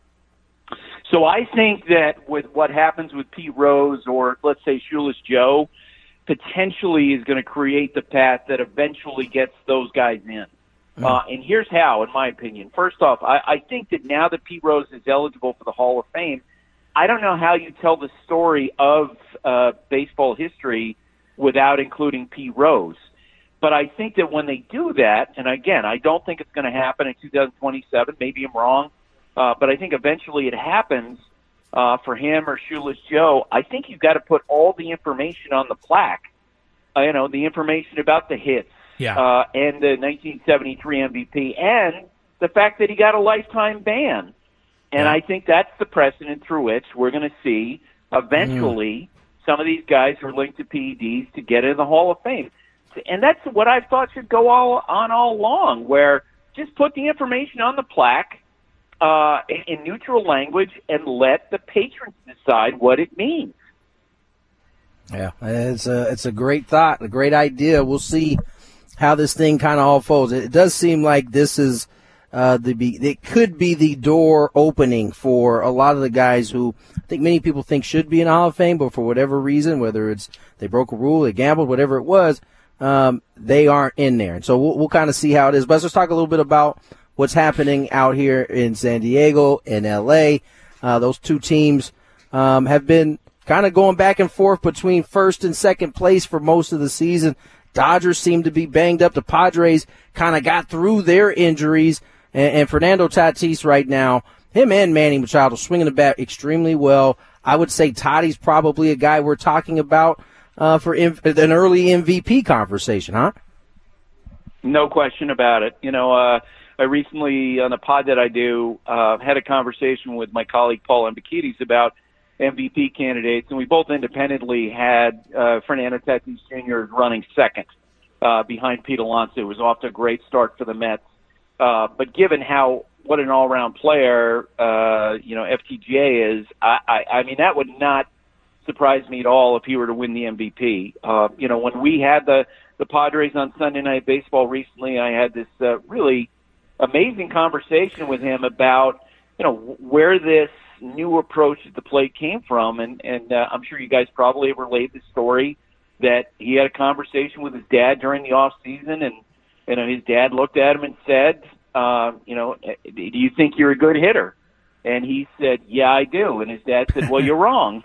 So I think that with what happens with Pete Rose or, let's say, Shoeless Joe, potentially is going to create the path that eventually gets those guys in. And here's how, in my opinion. First off, I think that now that Pete Rose is eligible for the Hall of Fame, I don't know how you tell the story of baseball history without including Pete Rose. But I think that when they do that, and again, I don't think it's going to happen in 2027. Maybe I'm wrong. But I think eventually it happens for him or Shoeless Joe. I think you've got to put all the information on the plaque. The information about the hits and the 1973 MVP and the fact that he got a lifetime ban. And I think that's the precedent through which we're going to see eventually some of these guys who are linked to PEDs to get in the Hall of Fame. And that's what I thought should go all along, where just put the information on the plaque in neutral language and let the patrons decide what it means. Yeah, it's a great thought, a great idea. We'll see how this thing kind of all folds. It does seem like this is it could be the door opening for a lot of the guys who I think many people think should be in the Hall of Fame, but for whatever reason, whether it's they broke a rule, they gambled, whatever it was, they aren't in there. And so we'll kind of see how it is. But let's talk a little bit about what's happening out here in San Diego and L.A. Those two teams have been kind of going back and forth between first and second place for most of the season. Dodgers seem to be banged up. The Padres kind of got through their injuries. And Fernando Tatis right now, him and Manny Machado swinging the bat extremely well. I would say Toddy's probably a guy we're talking about for an early MVP conversation, huh? No question about it. I recently, on a pod that I do, had a conversation with my colleague Paul Ambekides about MVP candidates, and we both independently had Fernando Tatis Jr. running second behind Pete Alonso. It was off to a great start for the Mets. But given what an all-around player, FTJ is, I mean, that would not surprise me at all if he were to win the MVP. When we had the Padres on Sunday Night Baseball recently, I had this really amazing conversation with him about, where this new approach at the plate came from. And I'm sure you guys probably have relayed the story that he had a conversation with his dad during the off season, and his dad looked at him and said, do you think you're a good hitter? And he said, yeah, I do. And his dad said, well, you're wrong.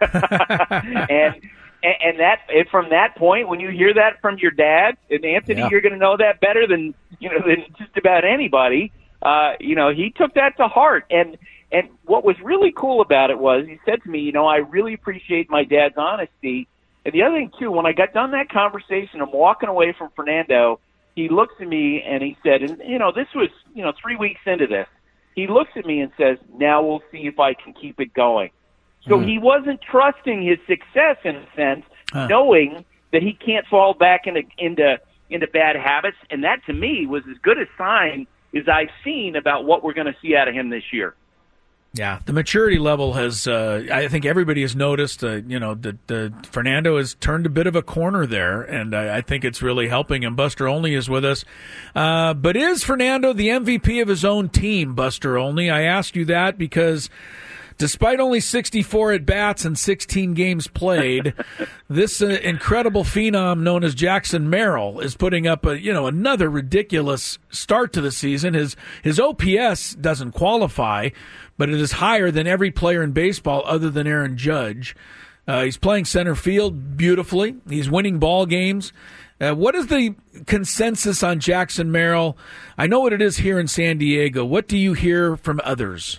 and from that point, when you hear that from your dad, and Anthony, you're going to know that better than just about anybody. He took that to heart. And what was really cool about it was he said to me, I really appreciate my dad's honesty. And the other thing, too, when I got done that conversation, I'm walking away from Fernando, he looks at me and he said, and, this was, 3 weeks into this. He looks at me and says, now we'll see if I can keep it going. So he wasn't trusting his success in a sense, knowing that he can't fall back into bad habits. And that, to me, was as good a sign as I've seen about what we're going to see out of him this year. Yeah, the maturity level has, I think everybody has noticed, that Fernando has turned a bit of a corner there, and I think it's really helping him. Buster Olney is with us. But is Fernando the MVP of his own team, Buster Olney? I ask you that because despite only 64 at-bats and 16 games played, this incredible phenom known as Jackson Merrill is putting up another ridiculous start to the season. His OPS doesn't qualify, but it is higher than every player in baseball other than Aaron Judge. He's playing center field beautifully. He's winning ball games. What is the consensus on Jackson Merrill? I know what it is here in San Diego. What do you hear from others?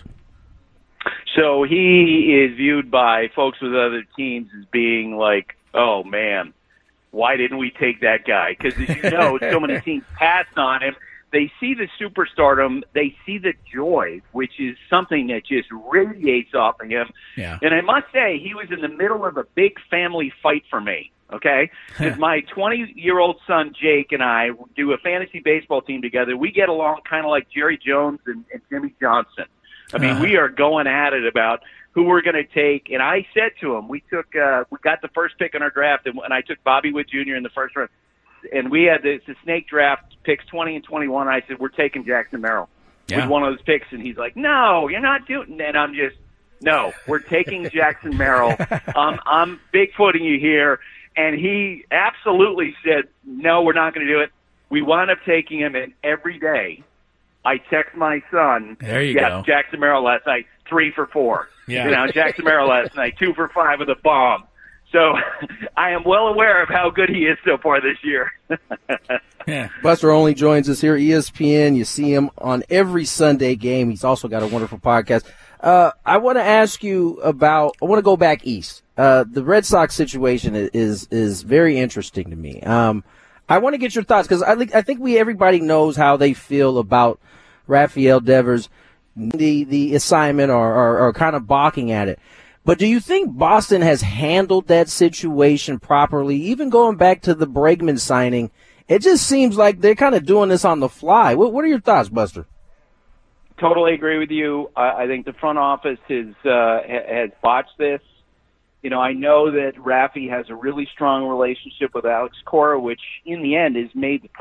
So he is viewed by folks with other teams as being like, oh, man, why didn't we take that guy? Because, as you know, so many teams passed on him. They see the superstardom. They see the joy, which is something that just radiates off of him. Yeah. And I must say, he was in the middle of a big family fight for me, okay? Because my 20-year-old son, Jake, and I do a fantasy baseball team together. We get along kind of like Jerry Jones and Jimmy Johnson. I mean, we are going at it about who we're going to take. And I said to him, we got the first pick in our draft, and I took Bobby Witt Jr. in the first round. And we had the snake draft picks 20 and 21. I said, we're taking Jackson Merrill with one of those picks. And he's like, no, you're not doing that. And I'm just, no, we're taking Jackson Merrill. I'm Bigfooting you here. And he absolutely said, no, we're not going to do it. We wound up taking him, and every day I text my son, there you go. Jackson Merrill last night, 3 for 4. Yeah. Jackson Merrill last night, 2 for 5 with a bomb. So I am well aware of how good he is so far this year. Yeah. Buster Olney joins us here, ESPN. You see him on every Sunday game. He's also got a wonderful podcast. I want to ask you I want to go back east. The Red Sox situation is very interesting to me. I want to get your thoughts because I think everybody knows how they feel about Rafael Devers, the assignment or kind of balking at it. But do you think Boston has handled that situation properly? Even going back to the Bregman signing, it just seems like they're kind of doing this on the fly. What are your thoughts, Buster? Totally agree with you. I think the front office has botched this. I know that Rafi has a really strong relationship with Alex Cora, which in the end is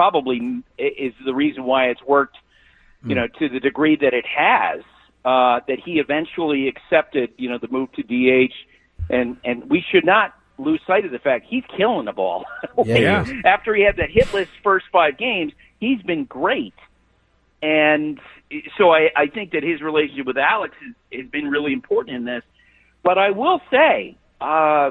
the reason why it's worked, to the degree that it has. That he eventually accepted, the move to DH, and we should not lose sight of the fact he's killing the ball. Yeah. After he had that hitless first 5 games, he's been great, and so I think that his relationship with Alex has been really important in this. But I will say, the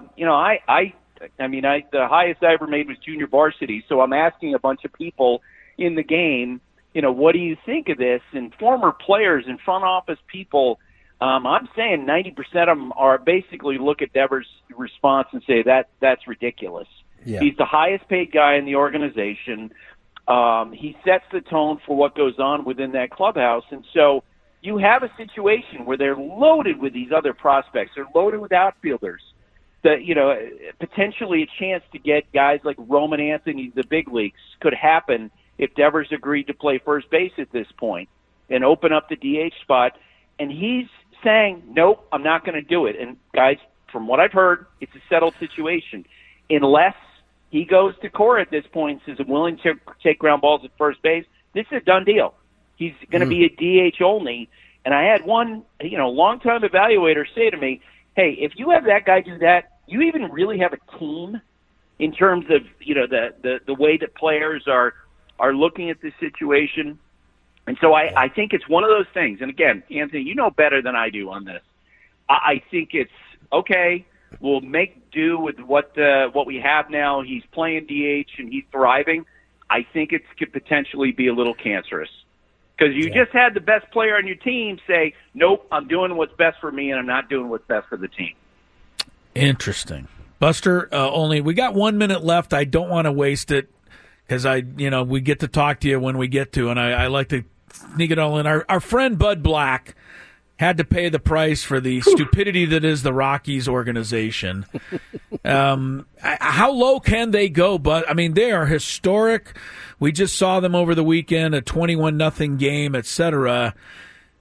highest I ever made was junior varsity, so I'm asking a bunch of people in the game, what do you think of this? And former players and front office people, I'm saying 90% of them are basically look at Devers' response and say that's ridiculous. Yeah. He's the highest paid guy in the organization. He sets the tone for what goes on within that clubhouse. And so you have a situation where they're loaded with these other prospects. They're loaded with outfielders. Potentially a chance to get guys like Roman Anthony, the big leagues, could happen if Devers agreed to play first base at this point and open up the DH spot. And he's saying, nope, I'm not going to do it. And guys, from what I've heard, it's a settled situation. Unless he goes to Cora at this point and says, I'm willing to take ground balls at first base, this is a done deal. He's going to be a DH only. And I had one, longtime evaluator say to me, hey, if you have that guy do that, you even really have a team in terms of, the way that players are looking at this situation. And so I think it's one of those things. And again, Anthony, you know better than I do on this. I think it's okay. We'll make do with what we have now. He's playing DH and he's thriving. I think it could potentially be a little cancerous because you just had the best player on your team say, nope, I'm doing what's best for me and I'm not doing what's best for the team. Interesting. Buster, only we got 1 minute left. I don't want to waste it. Because we get to talk to you when we get to, and I like to sneak it all in. Our friend Bud Black had to pay the price for the stupidity that is the Rockies organization. How low can they go, Bud? I mean, they are historic. We just saw them over the weekend, a 21-0 game, etc.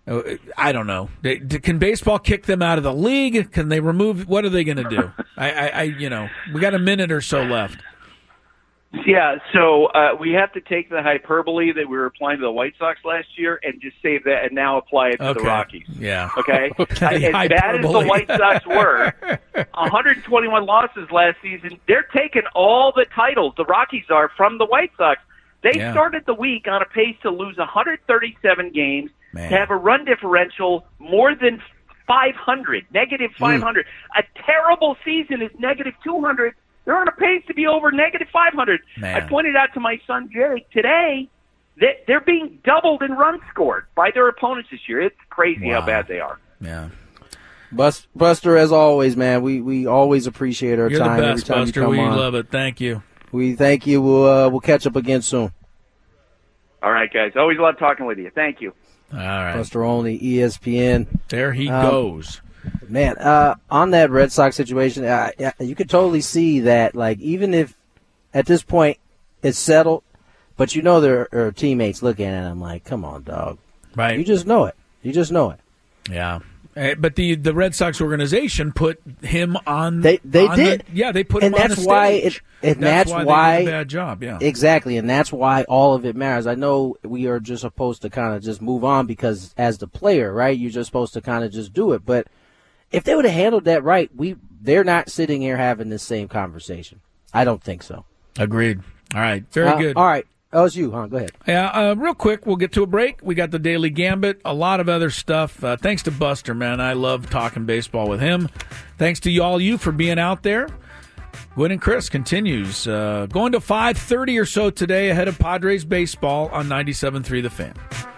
I don't know. Can baseball kick them out of the league? Can they remove? What are they going to do? We got a minute or so left. Yeah, so we have to take the hyperbole that we were applying to the White Sox last year and just save that and now apply it to the Rockies. Yeah. Okay? As bad as the White Sox were, 121 losses last season, they're taking all the titles, the Rockies are, from the White Sox. They started the week on a pace to lose 137 games, to have a run differential more than 500, negative 500. A terrible season is negative 200. They're on a pace to be over negative 500. I pointed out to my son Jake today that they're being doubled in runs scored by their opponents this year. It's crazy how bad they are. Yeah. Buster, as always, man, we always appreciate our You're time. You're the best, every time Buster. you come We on. love it. Thank you. We thank you. We'll catch up again soon. All right, guys. Always love talking with you. Thank you. All right. Buster Olney, ESPN. There he goes. Man, on that Red Sox situation, you could totally see that, like, even if at this point it's settled, but there are teammates looking at him like, come on, dog. Right. You just know it. Yeah. But the Red Sox organization put him on. They did. They put him on the stage. That's why they did a bad job. Yeah, exactly, and that's why all of it matters. I know we are just supposed to kind of just move on because as the player, right, you're just supposed to kind of just do it. But if they would have handled that right, they're not sitting here having this same conversation. I don't think so. Agreed. All right, very good. All right. LSU, huh? Go ahead. Yeah, real quick, we'll get to a break. We got the Daily Gambit, a lot of other stuff. Thanks to Buster, man. I love talking baseball with him. Thanks to you for being out there. Gwen and Chris continues. Going to 5:30 or so today ahead of Padres baseball on 97.3 The Fan.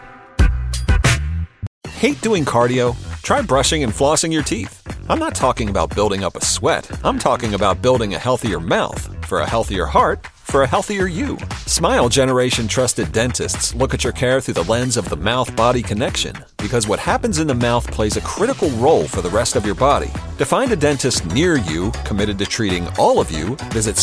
Hate doing cardio? Try brushing and flossing your teeth. I'm not talking about building up a sweat. I'm talking about building a healthier mouth. For a healthier heart, for a healthier you. Smile Generation trusted dentists look at your care through the lens of the mouth-body connection, because what happens in the mouth plays a critical role for the rest of your body. To find a dentist near you committed to treating all of you, visit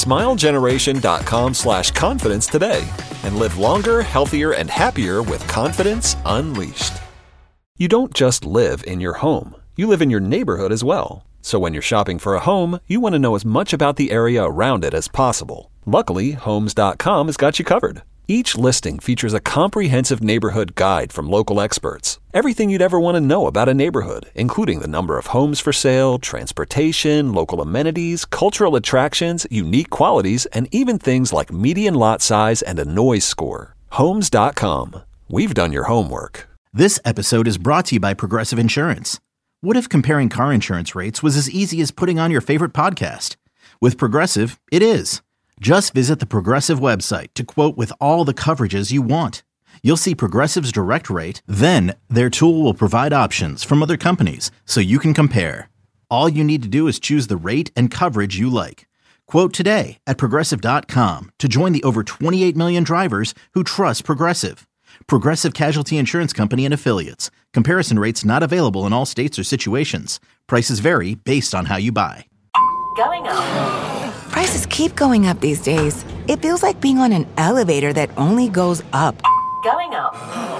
smilegeneration.com/confidence today and live longer, healthier, and happier with confidence unleashed. You don't just live in your home. You live in your neighborhood as well. So when you're shopping for a home, you want to know as much about the area around it as possible. Luckily, Homes.com has got you covered. Each listing features a comprehensive neighborhood guide from local experts. Everything you'd ever want to know about a neighborhood, including the number of homes for sale, transportation, local amenities, cultural attractions, unique qualities, and even things like median lot size and a noise score. Homes.com. We've done your homework. This episode is brought to you by Progressive Insurance. What if comparing car insurance rates was as easy as putting on your favorite podcast? With Progressive, it is. Just visit the Progressive website to quote with all the coverages you want. You'll see Progressive's direct rate, then their tool will provide options from other companies so you can compare. All you need to do is choose the rate and coverage you like. Quote today at Progressive.com to join the over 28 million drivers who trust Progressive. Progressive Casualty Insurance Company and Affiliates. Comparison rates not available in all states or situations. Prices vary based on how you buy. Going up. Prices keep going up these days. It feels like being on an elevator that only goes up. Going up.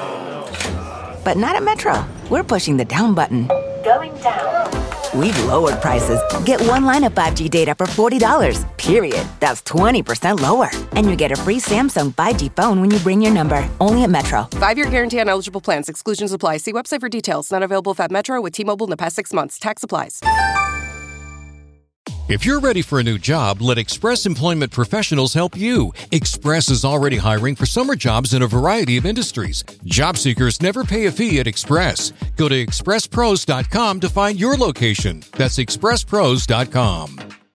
But not at Metro. We're pushing the down button. Going down. We've lowered prices. Get one line of 5G data for $40, period. That's 20% lower. And you get a free Samsung 5G phone when you bring your number. Only at Metro. 5-year guarantee on eligible plans. Exclusions apply. See website for details. Not available if at Metro with T-Mobile in the past 6 months. Tax applies. If you're ready for a new job, let Express Employment Professionals help you. Express is already hiring for summer jobs in a variety of industries. Job seekers never pay a fee at Express. Go to expresspros.com to find your location. That's expresspros.com.